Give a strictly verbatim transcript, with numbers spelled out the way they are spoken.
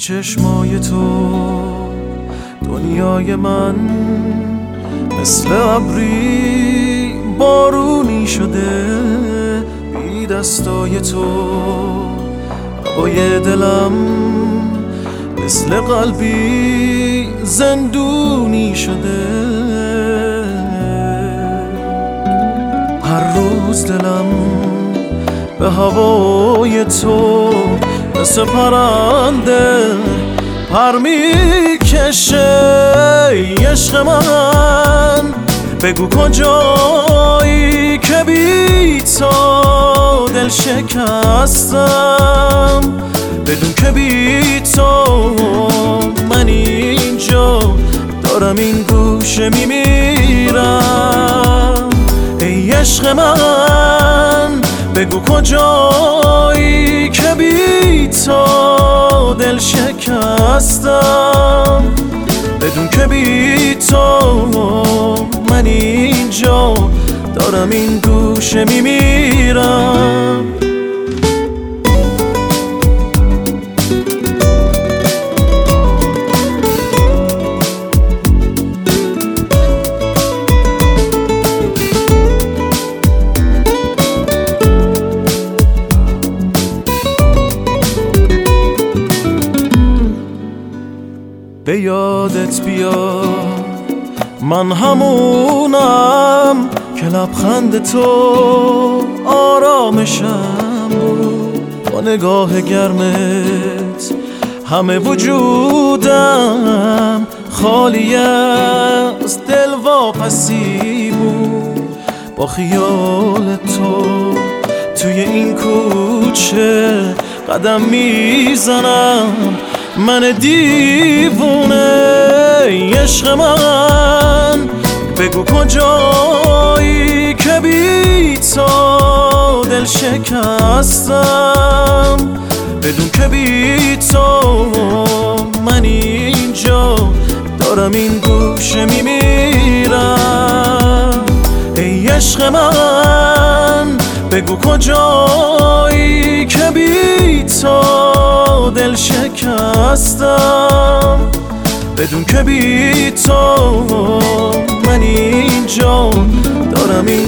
چشمای تو دنیای من مثل ابری بارونی شده، بی دستای تو هوای دلم مثل قلبی زندونی شده. هر روز دلم به هوای تو مثل پرنده پر میکشه. عشق من بگو کجایی که بی تو دل شکستم، بدون که بی تو من اینجا دارم این گوشه میمیرم. ای عشق من بگو کجایی که بی تو دل شکستم، بدون که بی تو من اینجا دارم این گوشه میمیرم. به یادت بیا من همونم که لبخند تو آرامشم بود. با نگاه گرمت همه وجودم خالی از دلواپسی بود. با خیال تو توی این کوچه قدم میزنم من دیوونه. عشق من بگو کجایی که بی تو دل شکستم، بدون که بی تو من اینجا دارم این گوشه میمیرم. ای عشق من بگو کجایی که بی تو دل شکستم، بدون که بی تو من اینجا دارم این